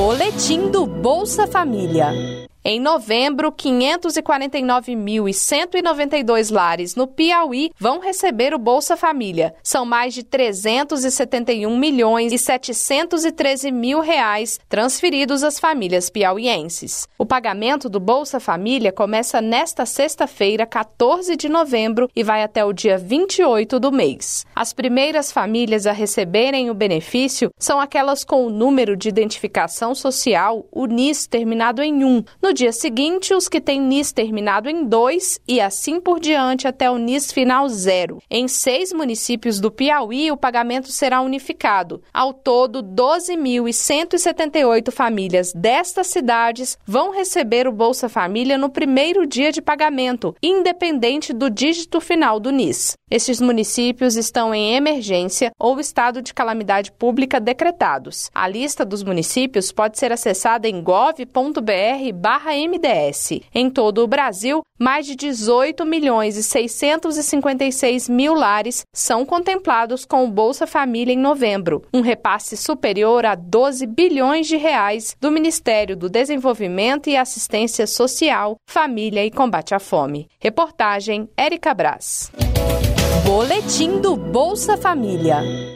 Boletim do Bolsa Família. Em novembro, 549.192 lares no Piauí vão receber o Bolsa Família. São mais de 371.713.000 reais transferidos às famílias piauienses. O pagamento do Bolsa Família começa nesta sexta-feira, 14 de novembro, e vai até o dia 28 do mês. As primeiras famílias a receberem o benefício são aquelas com o número de identificação social, o NIS, terminado em 1. No dia seguinte, os que têm NIS terminado em 2 e assim por diante até o NIS final 0. Em 6 municípios do Piauí, o pagamento será unificado. Ao todo, 12.178 famílias destas cidades vão receber o Bolsa Família no primeiro dia de pagamento, independente do dígito final do NIS. Estes municípios estão em emergência ou estado de calamidade pública decretados. A lista dos municípios pode ser acessada em gov.br/MDS. Em todo o Brasil, mais de 18.656.000 lares são contemplados com o Bolsa Família em novembro, um repasse superior a 12 bilhões de reais do Ministério do Desenvolvimento e Assistência Social, Família e Combate à Fome. Reportagem Érica Brás. Boletim do Bolsa Família.